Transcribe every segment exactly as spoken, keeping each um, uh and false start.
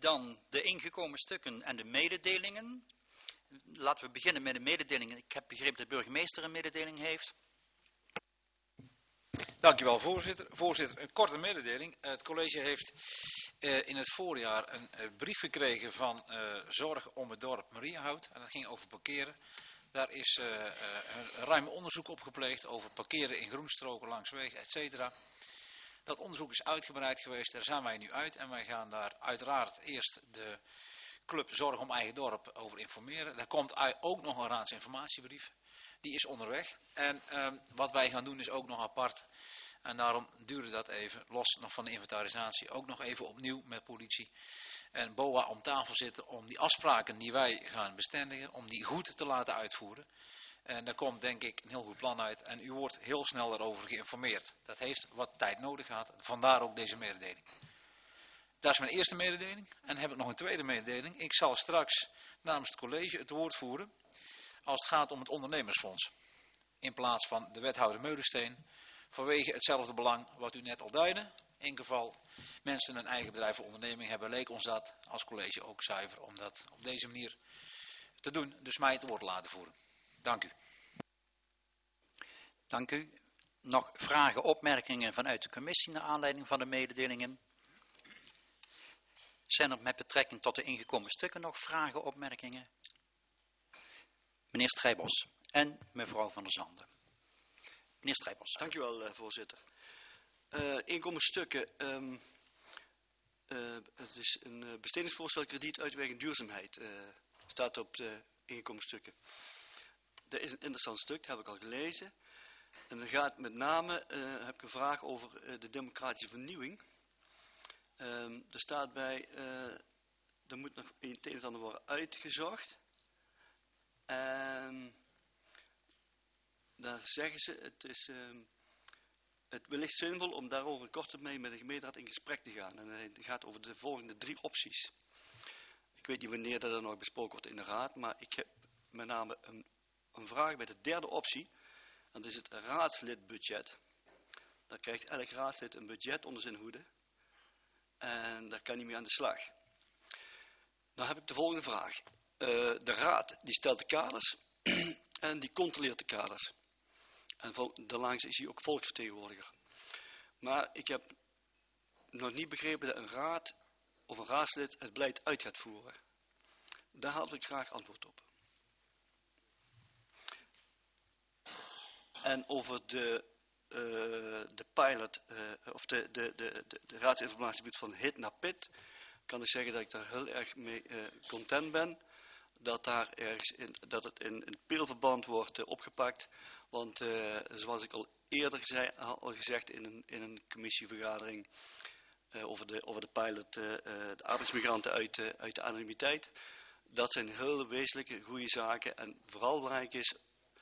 Dan de ingekomen stukken en de mededelingen. Laten we beginnen met de mededelingen. Ik heb begrepen dat de burgemeester een mededeling heeft. Dank u wel, voorzitter. Voorzitter, een korte mededeling. Het college heeft uh, in het voorjaar een uh, brief gekregen van uh, Zorg om het dorp Mariahout. En dat ging over parkeren. Daar is uh, uh, een ruim onderzoek op gepleegd over parkeren in groenstroken langs wegen, et cetera. Dat onderzoek is uitgebreid geweest, daar zijn wij nu uit. En wij gaan daar uiteraard eerst de club Zorg om Eigen Dorp over informeren. Daar komt ook nog een raadsinformatiebrief. Die is onderweg. En uh, wat wij gaan doen is ook nog apart. En daarom duurde dat even, los nog van de inventarisatie, ook nog even opnieuw met politie en B O A om tafel zitten om die afspraken die wij gaan bestendigen, om die goed te laten uitvoeren. En daar komt denk ik een heel goed plan uit en u wordt heel snel daarover geïnformeerd. Dat heeft wat tijd nodig gehad, vandaar ook deze mededeling. Dat is mijn eerste mededeling. En dan heb ik nog een tweede mededeling. Ik zal straks namens het college het woord voeren als het gaat om het ondernemersfonds. In plaats van de wethouder Meulensteen. Vanwege hetzelfde belang wat u net al duidde. In geval mensen een eigen bedrijf of onderneming hebben, leek ons dat als college ook zuiver om dat op deze manier te doen. Dus mij het woord laten voeren. Dank u. Dank u. Nog vragen, opmerkingen vanuit de commissie naar aanleiding van de mededelingen? Zijn er met betrekking tot de ingekomen stukken nog vragen, opmerkingen? Meneer Strijbos en mevrouw van der Zanden. Meneer Strijbos. Dank u wel, uh, voorzitter. Uh, ingekomen stukken. Um, uh, het is een uh, bestedingsvoorstel kredietuitwerking duurzaamheid. Uh, staat op de ingekomen stukken. Dat is een interessant stuk, dat heb ik al gelezen. En dan gaat met name, uh, heb ik een vraag over uh, de democratische vernieuwing. Um, er staat bij, uh, er moet nog een het een en ander worden uitgezocht. En daar zeggen ze, het is um, het wellicht zinvol om daarover een korte termijn met de gemeenteraad in gesprek te gaan. En het gaat over de volgende drie opties. Ik weet niet wanneer dat er nog besproken wordt in de raad, maar ik heb met name een, een vraag bij de derde optie. En dat is het raadslidbudget. Daar krijgt elk raadslid een budget onder zijn hoede. En daar kan hij mee aan de slag. Dan heb ik de volgende vraag. Uh, de raad die stelt de kaders en die controleert de kaders. En daarlangs is hij ook volksvertegenwoordiger. Maar ik heb nog niet begrepen dat een raad of een raadslid het beleid uit gaat voeren. Daar had ik graag antwoord op. En over de, uh, de pilot, uh, of de, de, de, de, de raadsinformatiegebied van hit naar pit, kan ik zeggen dat ik daar heel erg mee uh, content ben. Dat, daar ergens in, dat het in een pilverband wordt uh, opgepakt. Want uh, zoals ik al eerder zei, al gezegd in een, in een commissievergadering uh, over, de, over de pilot, uh, uh, de arbeidsmigranten uit, uh, uit de anonimiteit. Dat zijn heel wezenlijke, goede zaken. En vooral belangrijk is,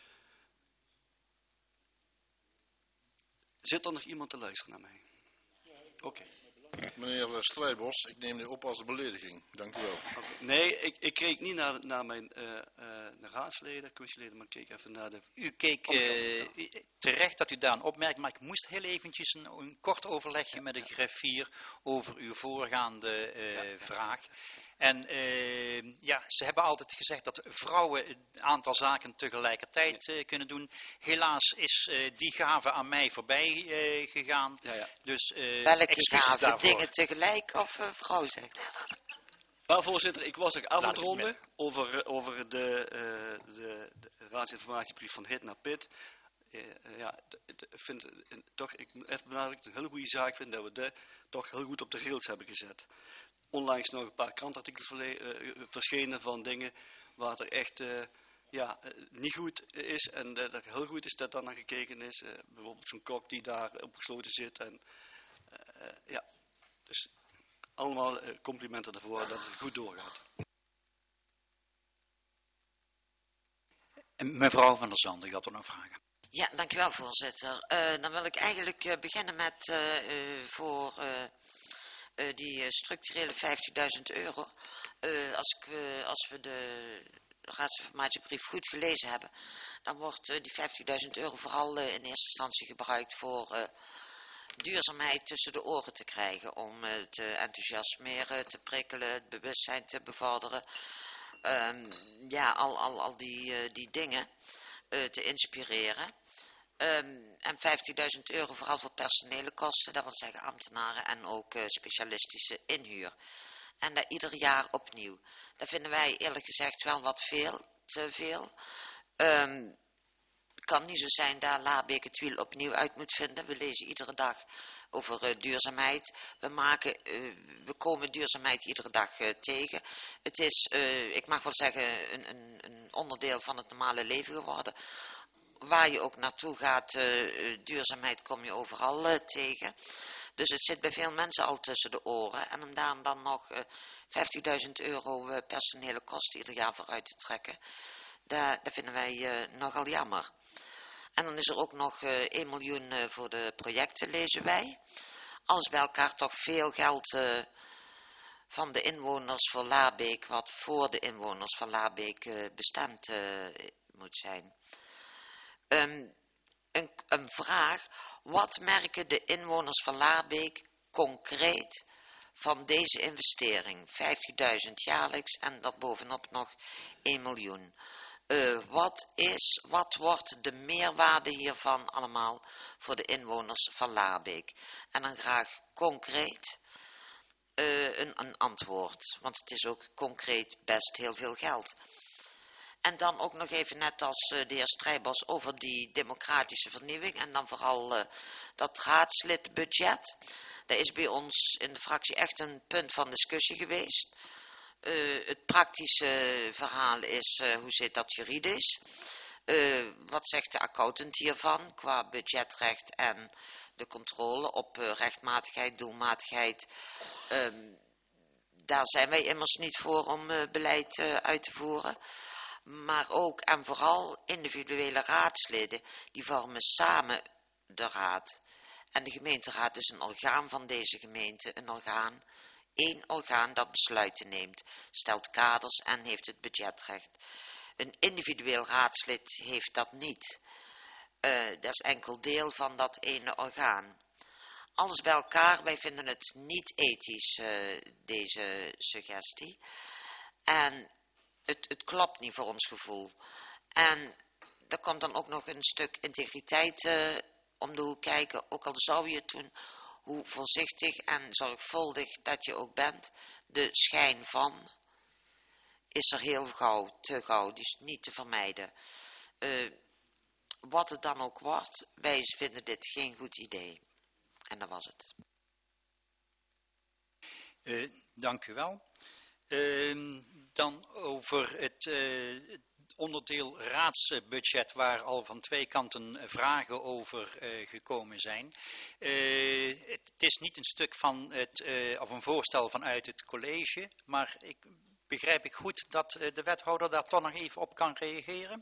zit er nog iemand te luisteren naar mij? Oké. Okay. Meneer Strijbos, ik neem dit op als een belediging. Dank u wel. Okay. Nee, ik, ik keek niet naar, naar mijn uh, uh, naar raadsleden, commissieleden, maar ik keek even naar de... U keek uh, terecht dat u daar een opmerking, maar ik moest heel eventjes een, een kort overlegje ja, met de ja. griffier over uw voorgaande uh, ja, ja. vraag. En uh, ja, ze hebben altijd gezegd dat vrouwen een aantal zaken tegelijkertijd uh, kunnen doen. Helaas is uh, die gave aan mij voorbij uh, gegaan. Ja, ja. Dus, uh, welke gave? Dingen tegelijk of uh, vrouw zijn? Maar voorzitter, ik was ook avondronde over, over de, uh, de, de raadsinformatiebrief van hit naar pit. Uh, ja, ik vind uh, toch, ik moet even benadrukken, een hele goede zaak vind dat we de toch heel goed op de rails hebben gezet. Onlangs nog een paar krantartikels uh, verschenen van dingen waar er echt uh, ja, uh, niet goed is. En dat het heel goed is dat daar naar gekeken is. Uh, bijvoorbeeld zo'n kok die daar opgesloten zit. En, uh, uh, ja, dus allemaal uh, complimenten ervoor dat het goed doorgaat. En mevrouw van der Zanden, u had er nog vragen. Ja, dankjewel voorzitter. Uh, dan wil ik eigenlijk uh, beginnen met uh, uh, voor... Uh, Uh, die uh, structurele vijftigduizend euro, uh, als, ik, uh, als we de raadsinformatiebrief goed gelezen hebben, dan wordt uh, die vijftigduizend euro vooral uh, in eerste instantie gebruikt voor uh, duurzaamheid tussen de oren te krijgen. Om uh, te enthousiasmeren, te prikkelen, het bewustzijn te bevorderen. Um, ja, al, al, al die, uh, die dingen uh, te inspireren. Um, en vijftigduizend euro vooral voor personele kosten, dat wil zeggen ambtenaren en ook uh, specialistische inhuur. En dat ieder jaar opnieuw. Dat vinden wij eerlijk gezegd wel wat veel, te veel. Um, het kan niet zo zijn dat Laarbeek het wiel opnieuw uit moet vinden. We lezen iedere dag over uh, duurzaamheid. We, maken, uh, we komen duurzaamheid iedere dag uh, tegen. Het is, uh, ik mag wel zeggen, een, een, een onderdeel van het normale leven geworden. Waar je ook naartoe gaat, uh, duurzaamheid kom je overal uh, tegen. Dus het zit bij veel mensen al tussen de oren. En om daar dan nog uh, vijftigduizend euro uh, personele kosten ieder jaar voor uit te trekken, dat, dat vinden wij uh, nogal jammer. En dan is er ook nog uh, één miljoen uh, voor de projecten, lezen wij. Alles bij elkaar toch veel geld uh, van de inwoners voor Laarbeek, wat voor de inwoners van Laarbeek uh, bestemd uh, moet zijn. Um, een, een vraag, wat merken de inwoners van Laarbeek concreet van deze investering? vijftigduizend jaarlijks en daarbovenop nog één miljoen. Uh, wat is, wat wordt de meerwaarde hiervan allemaal voor de inwoners van Laarbeek? En dan graag concreet uh, een, een antwoord, want het is ook concreet best heel veel geld. En dan ook nog even net als uh, de heer Strijbos over die democratische vernieuwing en dan vooral uh, dat raadslidbudget. Dat is bij ons in de fractie echt een punt van discussie geweest. Uh, het praktische verhaal is, uh, hoe zit dat juridisch? Uh, wat zegt de accountant hiervan qua budgetrecht en de controle op uh, rechtmatigheid, doelmatigheid? Um, daar zijn wij immers niet voor om uh, beleid uh, uit te voeren. Maar ook en vooral individuele raadsleden, die vormen samen de raad. En de gemeenteraad is een orgaan van deze gemeente, een orgaan, één orgaan dat besluiten neemt, stelt kaders en heeft het budgetrecht. Een individueel raadslid heeft dat niet. Uh, dat is enkel deel van dat ene orgaan. Alles bij elkaar, wij vinden het niet ethisch, uh, deze suggestie. En Het, het klopt niet voor ons gevoel. En er komt dan ook nog een stuk integriteit uh, om de hoek kijken. Ook al zou je het doen, hoe voorzichtig en zorgvuldig dat je ook bent. De schijn van is er heel gauw, te gauw. Die is niet te vermijden. Uh, wat het dan ook wordt, wij vinden dit geen goed idee. En dat was het. Uh, dank u wel. Uh, dan over het uh, onderdeel raadsbudget waar al van twee kanten vragen over uh, gekomen zijn. Uh, het is niet een stuk van het, uh, of een voorstel vanuit het college, maar ik, begrijp ik goed dat uh, de wethouder daar toch nog even op kan reageren?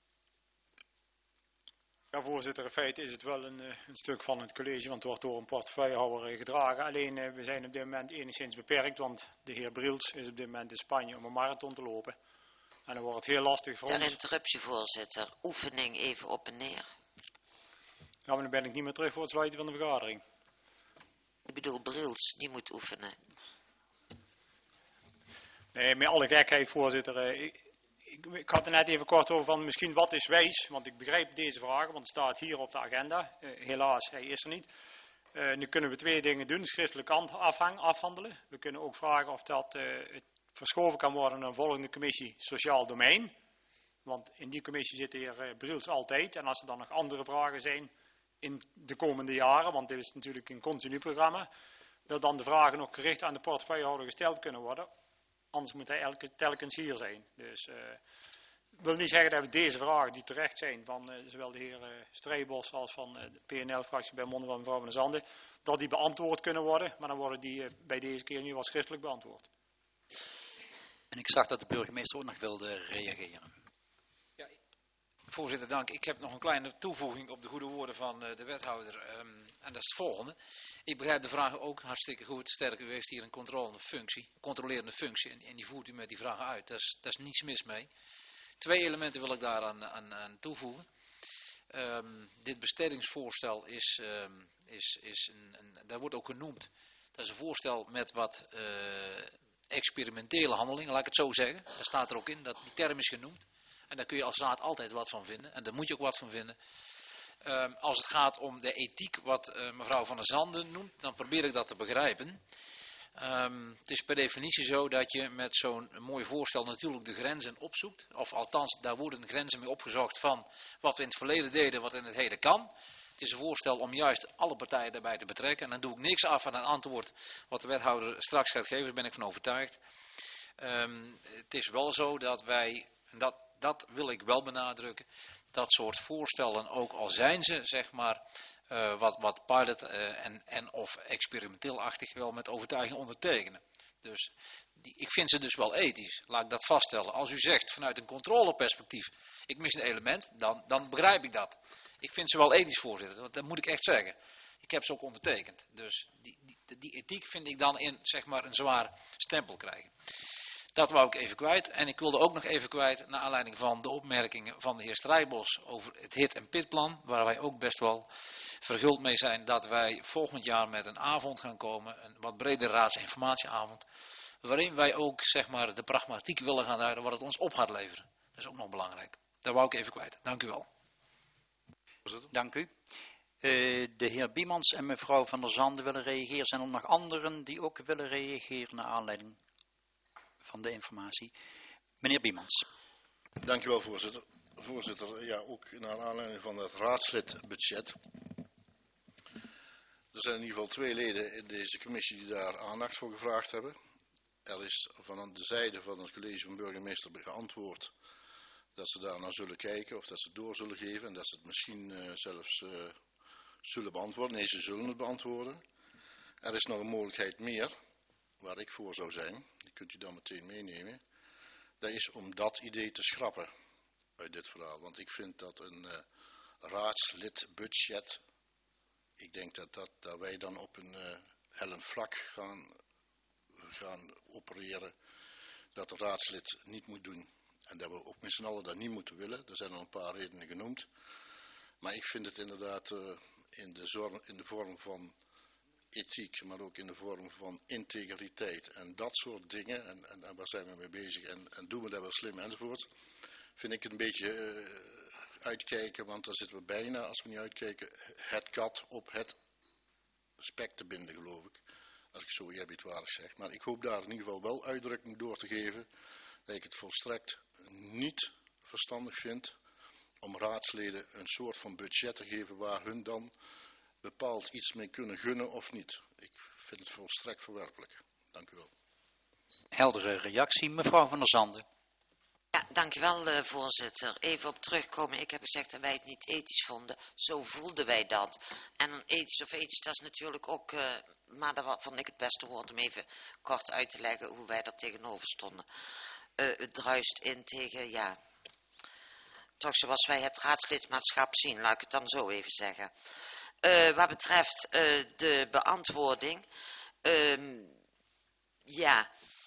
Ja, voorzitter, in feite is het wel een, een stuk van het college, want het wordt door een portefeuillehouder gedragen. Alleen, uh, we zijn op dit moment enigszins beperkt, want de heer Briels is op dit moment in Spanje om een marathon te lopen. En dan wordt het heel lastig voor Ter ons. interruptie, voorzitter. Oefening even op en neer. Ja, maar dan ben ik niet meer terug voor het sluiten van de vergadering. Ik bedoel, Briels, die moet oefenen. Nee, met alle gekheid, voorzitter. Uh, ik, Ik, ik had er net even kort over van misschien wat is wijs, want ik begrijp deze vragen, want het staat hier op de agenda. Uh, helaas, hij is er niet. Uh, nu kunnen we twee dingen doen, schriftelijk afhang, afhandelen. We kunnen ook vragen of dat uh, het verschoven kan worden naar een volgende commissie Sociaal Domein. Want in die commissie zit de heer uh, Briels altijd. En als er dan nog andere vragen zijn in de komende jaren, want dit is natuurlijk een continu programma, dat dan de vragen nog gericht aan de portefeuillehouder gesteld kunnen worden. Anders moet hij elke, telkens hier zijn. Dus uh, ik wil niet zeggen dat we deze vragen die terecht zijn van uh, zowel de heer uh, Strijbos als van uh, de P N L-fractie bij monden van mevrouw van der Zanden, dat die beantwoord kunnen worden. Maar dan worden die uh, bij deze keer nu wel schriftelijk beantwoord. En ik zag dat de burgemeester ook nog wilde reageren. Ja, voorzitter, dank. Ik heb nog een kleine toevoeging op de goede woorden van uh, de wethouder. Um, en dat is het volgende. Ik begrijp de vraag ook hartstikke goed. Sterker, u heeft hier een controlende functie, controlerende functie en, en die voert u met die vragen uit. Daar is, daar is niets mis mee. Twee elementen wil ik daaraan aan, aan toevoegen. Um, dit bestedingsvoorstel is, um, is, is een, een, daar wordt ook genoemd, dat is een voorstel met wat uh, experimentele handelingen, laat ik het zo zeggen. Daar staat er ook in, dat die term is genoemd. En daar kun je als raad altijd wat van vinden. En daar moet je ook wat van vinden. Um, als het gaat om de ethiek, wat uh, mevrouw Van der Zanden noemt, dan probeer ik dat te begrijpen. Um, het is per definitie zo dat je met zo'n mooi voorstel natuurlijk de grenzen opzoekt. Of althans, daar worden grenzen mee opgezocht van wat we in het verleden deden, wat in het heden kan. Het is een voorstel om juist alle partijen daarbij te betrekken. En dan doe ik niks af aan een antwoord wat de wethouder straks gaat geven, daar ben ik van overtuigd. Um, het is wel zo dat wij, en dat, dat wil ik wel benadrukken, dat soort voorstellen, ook al zijn ze zeg maar uh, wat, wat pilot uh, en, en of experimenteelachtig, wel met overtuiging ondertekenen. Dus die, ik vind ze dus wel ethisch, laat ik dat vaststellen. Als u zegt vanuit een controleperspectief, ik mis een element, dan, dan begrijp ik dat. Ik vind ze wel ethisch, voorzitter, dat moet ik echt zeggen. Ik heb ze ook ondertekend. Dus die, die, die ethiek vind ik dan in zeg maar een zwaar stempel krijgen. Dat wou ik even kwijt. En ik wilde ook nog even kwijt, naar aanleiding van de opmerkingen van de heer Strijbos over het hit- en pitplan, waar wij ook best wel verguld mee zijn, dat wij volgend jaar met een avond gaan komen, een wat bredere raadsinformatieavond, waarin wij ook zeg maar de pragmatiek willen gaan duiden wat het ons op gaat leveren. Dat is ook nog belangrijk. Dat wou ik even kwijt. Dank u wel. Dank u. Uh, de heer Biemans en mevrouw Van der Zanden willen reageren. Zijn er nog anderen die ook willen reageren naar aanleiding van de informatie? Meneer Biemans. Dank u wel, voorzitter. Voorzitter, ja, ook naar aanleiding van het raadslidbudget. Er zijn in ieder geval twee leden in deze commissie die daar aandacht voor gevraagd hebben. Er is van de zijde van het college van burgemeester geantwoord dat ze daar naar zullen kijken of dat ze het door zullen geven en dat ze het misschien uh, zelfs uh, zullen beantwoorden. Nee, ze zullen het beantwoorden. Er is nog een mogelijkheid meer, waar ik voor zou zijn, die kunt u dan meteen meenemen. Dat is om dat idee te schrappen uit dit verhaal. Want ik vind dat een uh, raadslidbudget, ik denk dat, dat, dat wij dan op een uh, hellend vlak gaan, gaan opereren, dat de raadslid niet moet doen. En dat we ook met z'n allen dat niet moeten willen. Er zijn al een paar redenen genoemd. Maar ik vind het inderdaad uh, in, de zorg, in de vorm van ethiek, maar ook in de vorm van integriteit en dat soort dingen. En, en, en waar zijn we mee bezig en, en doen we dat wel slim enzovoort. Vind ik het een beetje uh, uitkijken, want dan zitten we bijna, als we niet uitkijken, het kat op het spek te binden, geloof ik. Als ik zo eerbiedwaardig zeg. Maar ik hoop daar in ieder geval wel uitdrukking door te geven dat ik het volstrekt niet verstandig vind om raadsleden een soort van budget te geven waar hun dan bepaald iets mee kunnen gunnen of niet. Ik vind het volstrekt verwerpelijk. Dank u wel. Heldere reactie, mevrouw Van der Zanden. Ja, dankjewel uh, voorzitter. Even op terugkomen. Ik heb gezegd dat wij het niet ethisch vonden. Zo voelden wij dat. En een ethisch of ethisch, dat is natuurlijk ook, uh, maar dat vond ik het beste woord om even kort uit te leggen hoe wij daar tegenover stonden. Uh, het druist in tegen, ja, toch zoals wij het raadslidmaatschap zien, laat ik het dan zo even zeggen. Uh, wat betreft uh, de beantwoording, uh, ja,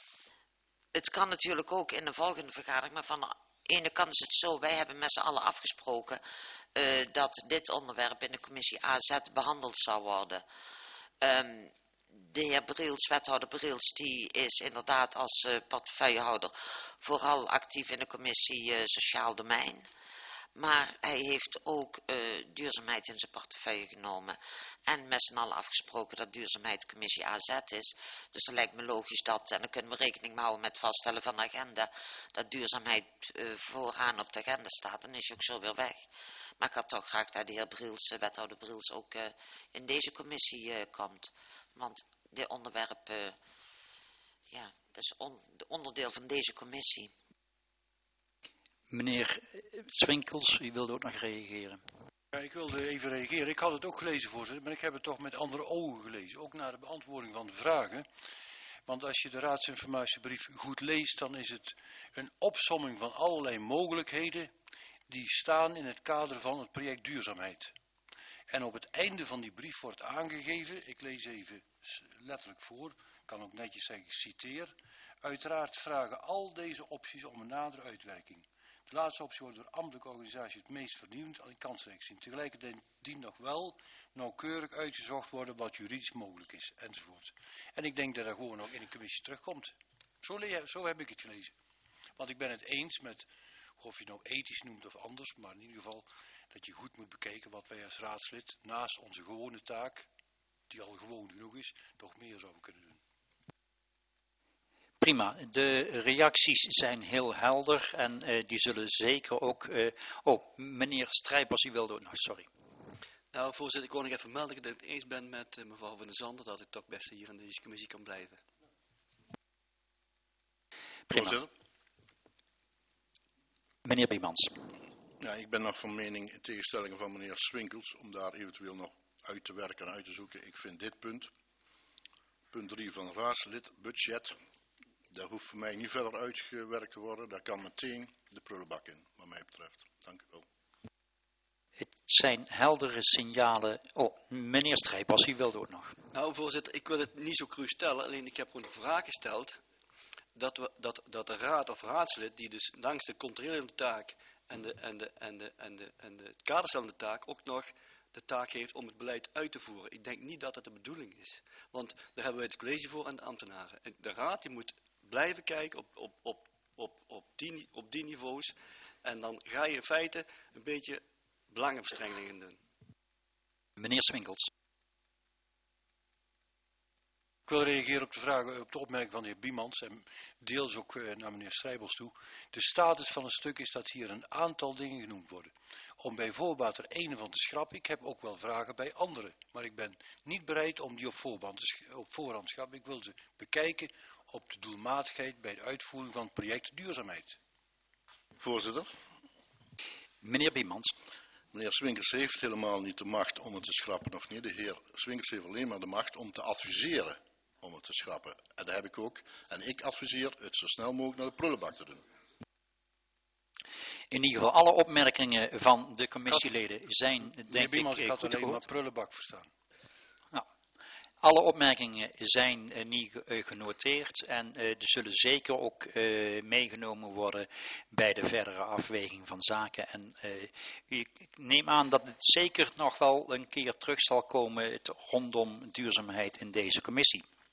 het kan natuurlijk ook in de volgende vergadering, maar van de ene kant is het zo, wij hebben met z'n allen afgesproken uh, dat dit onderwerp in de commissie A Z behandeld zou worden. Um, de heer Briels, wethouder Briels, die is inderdaad als uh, portefeuillehouder vooral actief in de commissie uh, Sociaal Domein. Maar hij heeft ook uh, duurzaamheid in zijn portefeuille genomen. En met z'n allen afgesproken dat duurzaamheid commissie A Z is. Dus dan lijkt me logisch dat, en dan kunnen we rekening mee houden met het vaststellen van de agenda, dat duurzaamheid uh, vooraan op de agenda staat. Dan is hij ook zo weer weg. Maar ik had toch graag dat de heer Briels, uh, wethouder Briels, ook uh, in deze commissie uh, komt. Want dit onderwerp, uh, ja, dat is on, onderdeel van deze commissie. Meneer Swinkels, u wilde ook nog reageren. Ja, ik wilde even reageren. Ik had het ook gelezen, voorzitter, maar ik heb het toch met andere ogen gelezen. Ook naar de beantwoording van de vragen. Want als je de raadsinformatiebrief goed leest, dan is het een opsomming van allerlei mogelijkheden die staan in het kader van het project duurzaamheid. En op het einde van die brief wordt aangegeven, ik lees even letterlijk voor, kan ook netjes zeggen, ik citeer. Uiteraard vragen al deze opties om een nadere uitwerking. De laatste optie wordt door ambtelijke organisaties het meest vernieuwend en kansrijk gezien. Tegelijkertijd dient nog wel nauwkeurig uitgezocht worden wat juridisch mogelijk is, enzovoort. En ik denk dat dat gewoon ook in de commissie terugkomt. Zo, le- zo heb ik het gelezen. Want ik ben het eens met, of je het nou ethisch noemt of anders, maar in ieder geval dat je goed moet bekijken wat wij als raadslid naast onze gewone taak, die al gewoon genoeg is, toch meer zouden kunnen doen. Prima, de reacties zijn heel helder en uh, die zullen zeker ook... Uh, oh, meneer Strijpers, u wilde... Nou, sorry. Nou, voorzitter, ik wil nog even melden dat ik het eens ben met uh, mevrouw Van der Zanden, dat ik toch best hier in deze commissie kan blijven. Prima. Voorzitter? Meneer Biemans. Ja, ik ben nog van mening, in tegenstelling van meneer Swinkels, om daar eventueel nog uit te werken en uit te zoeken. Ik vind dit punt, punt drie van raadslid, budget, daar hoeft voor mij niet verder uitgewerkt te worden. Daar kan meteen de prullenbak in, wat mij betreft. Dank u wel. Het zijn heldere signalen. Oh, meneer Strijpers, u wilde ook nog. Nou, voorzitter, ik wil het niet zo cru stellen, alleen ik heb gewoon de vraag gesteld dat, we, dat, dat de raad of raadslid, die dus langs de controlerende taak en de, en de, en de, en de, en de kaderstellende taak ook nog de taak heeft om het beleid uit te voeren. Ik denk niet dat dat de bedoeling is. Want daar hebben wij het college voor en de ambtenaren. En de raad die moet blijven kijken op, op, op, op, op, die, op die niveaus. En dan ga je in feite een beetje belangenverstrengeling doen. Meneer Swinkels. Ik wil reageren op de vraag, op de opmerking van de heer Biemans en deels ook naar meneer Strijbels toe. De status van het stuk is dat hier een aantal dingen genoemd worden. Om bij voorbaat er ene van te schrappen, ik heb ook wel vragen bij anderen. Maar ik ben niet bereid om die op voorhand te, op voorhand te schrappen. Ik wil ze bekijken op de doelmatigheid bij de uitvoering van het project duurzaamheid. Voorzitter? Meneer Biemans. Meneer Swinkels heeft helemaal niet de macht om het te schrappen of niet. De heer Swinkels heeft alleen maar de macht om te adviseren om het te schrappen. En dat heb ik ook. En ik adviseer het zo snel mogelijk naar de prullenbak te doen. In ieder geval, alle opmerkingen van de commissieleden zijn, denk Meneer Biemans, ik, ik had goed alleen gehoord. maar prullenbak verstaan. Nou, alle opmerkingen zijn uh, niet uh, genoteerd en uh, die zullen zeker ook uh, meegenomen worden bij de verdere afweging van zaken. En uh, ik neem aan dat het zeker nog wel een keer terug zal komen rondom duurzaamheid in deze commissie.